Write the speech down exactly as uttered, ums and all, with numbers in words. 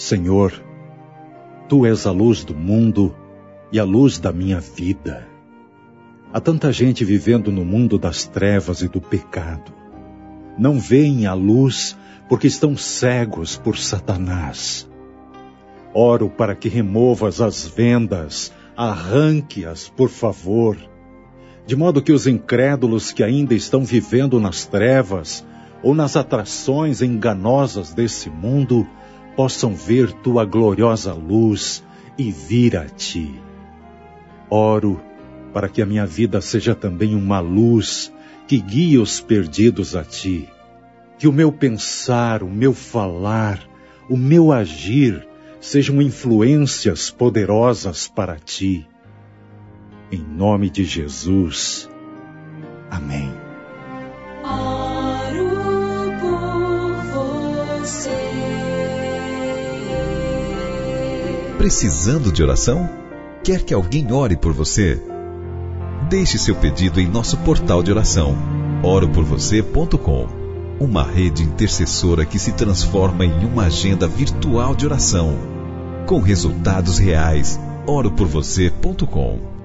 Senhor, Tu és a luz do mundo e a luz da minha vida. Há tanta gente vivendo no mundo das trevas e do pecado. Não veem a luz porque estão cegos por Satanás. Oro para que removas as vendas, arranque-as, por favor, de modo que os incrédulos que ainda estão vivendo nas trevas ou nas atrações enganosas desse mundo possam ver Tua gloriosa luz e vir a Ti. Oro para que a minha vida seja também uma luz que guie os perdidos a Ti. Que o meu pensar, o meu falar, o meu agir sejam influências poderosas para Ti. Em nome de Jesus. Amém. Oro por você. Precisando de oração? Quer que alguém ore por você? Deixe seu pedido em nosso portal de oração, oro por você ponto com. Uma rede intercessora que se transforma em uma agenda virtual de oração. Com resultados reais, oro por você ponto com.